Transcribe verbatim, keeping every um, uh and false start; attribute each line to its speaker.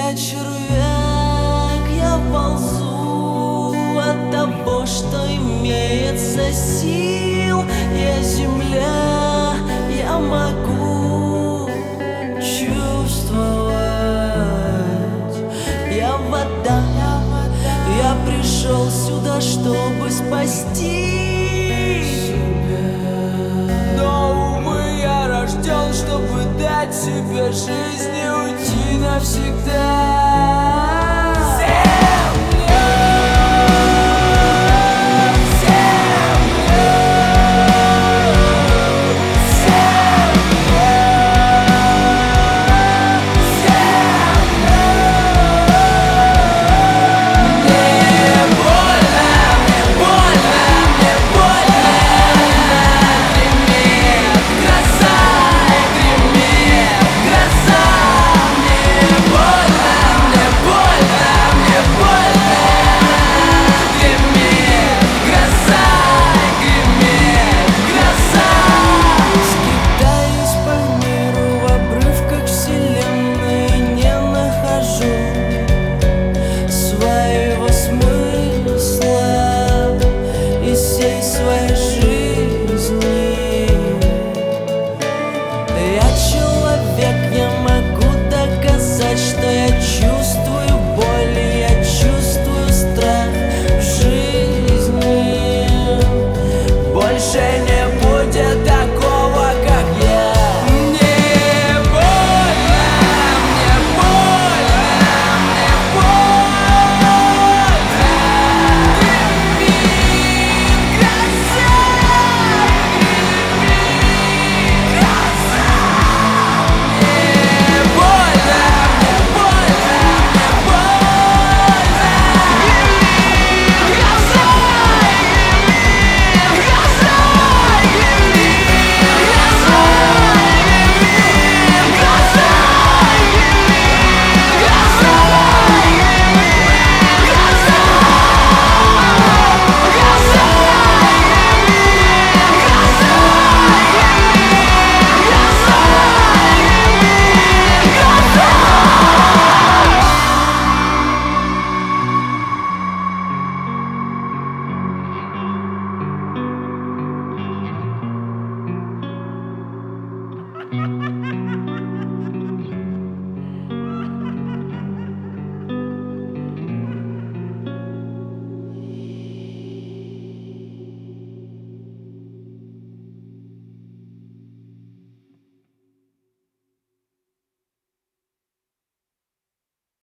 Speaker 1: я червяк, я ползу от того, что имеется сил. Я земля, я могу чувствовать. Я вода, я пришел сюда, чтобы спасти себя. Но, увы, я рожден, чтобы дать себе жизнь и уйти навсегда.